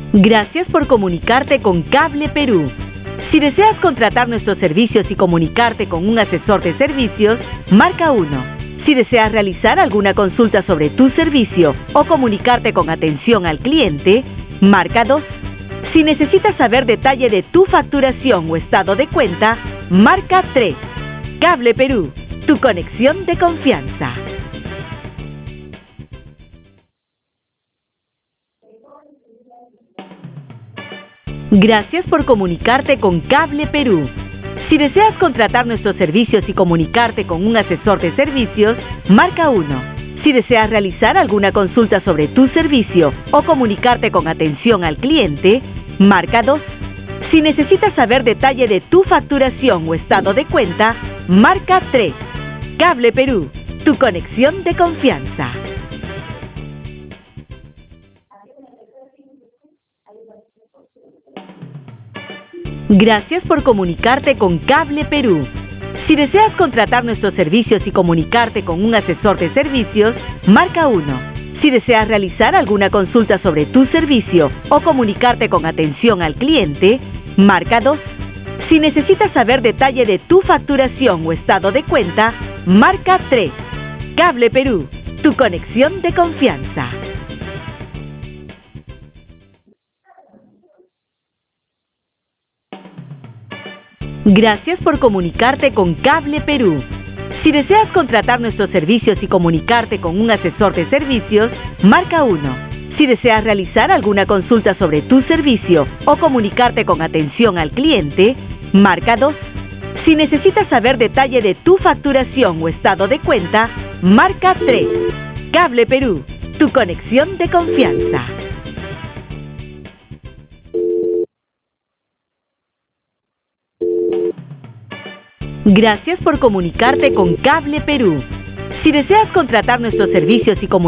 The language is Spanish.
Gracias por comunicarte con Cable Perú. Si deseas contratar nuestros servicios y comunicarte con un asesor de servicios, marca 1. Si deseas realizar alguna consulta sobre tu servicio o comunicarte con atención al cliente, marca 2. Si necesitas saber detalle de tu facturación o estado de cuenta, marca 3. Cable Perú, tu conexión de confianza. Gracias por comunicarte con Cable Perú. Si deseas contratar nuestros servicios y comunicarte con un asesor de servicios, marca 1. Si deseas realizar alguna consulta sobre tu servicio o comunicarte con atención al cliente, marca 2. Si necesitas saber detalle de tu facturación o estado de cuenta, marca 3. Cable Perú, tu conexión de confianza. Gracias por comunicarte con Cable Perú. Si deseas contratar nuestros servicios y comunicarte con un asesor de servicios, marca 1. Si deseas realizar alguna consulta sobre tu servicio o comunicarte con atención al cliente, marca 2. Si necesitas saber detalle de tu facturación o estado de cuenta, marca 3. Cable Perú, tu conexión de confianza. Gracias por comunicarte con Cable Perú. Si deseas contratar nuestros servicios y comunicarte con un asesor de servicios, marca 1. Si deseas realizar alguna consulta sobre tu servicio o comunicarte con atención al cliente, marca 2. Si necesitas saber detalle de tu facturación o estado de cuenta, marca 3. Cable Perú, tu conexión de confianza. Gracias por comunicarte con Cable Perú. Si deseas contratar nuestros servicios y comunicarte